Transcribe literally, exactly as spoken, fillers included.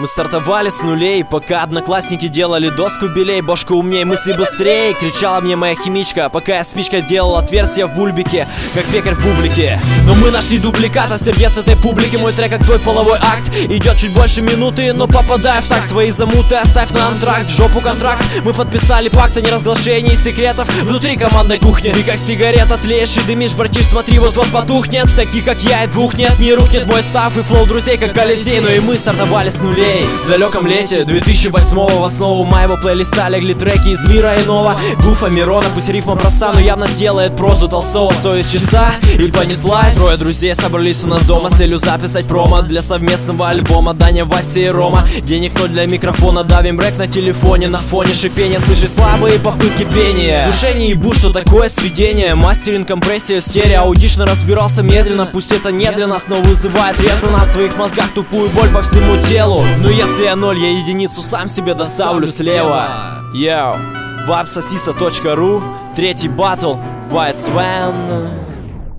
Мы стартовали с нулей, пока одноклассники делали доску белей. Бошка умнее, мысли быстрее, кричала мне моя химичка, пока я спичкой делал отверстия в бульбике, как пекарь в бублике. Но мы нашли дубликата сердец этой публики. Мой трек, как твой половой акт, идет чуть больше минуты, но попадая в так свои замуты, оставь на антракт, в жопу контракт. Мы подписали пакт о неразглашении секретов внутри командной кухни. Ты как сигарета тлеешь и дымишь, братиш, смотри, вот-вот потухнет. Такие как я и двух нет, не рухнет мой став и флоу друзей, как Колизей. Но и мы стартовали с нулей. В далеком лете две тысячи восьмого в основу моего плейлиста легли треки из мира иного. Гуфа, Мирона, пусть рифма проста, но явно сделает прозу Толстого. Совесть чиста и понеслась. Трое друзей собрались у нас дома с целью записать промо для совместного альбома. Даня, Вася и Рома. Денег ноль для микрофона, давим рэк на телефоне. На фоне шипения слышишь слабые попытки пения. В душе не ебу, что такое сведение. Мастеринг, компрессия, стерео. Аудично разбирался медленно, пусть это не для нас, но вызывает резонанс в своих мозгах, тупую боль по всему телу. Но если я ноль, я единицу сам себе доставлю слева. Йоу, вайбсосиса точка ру, третий батл, White Swan.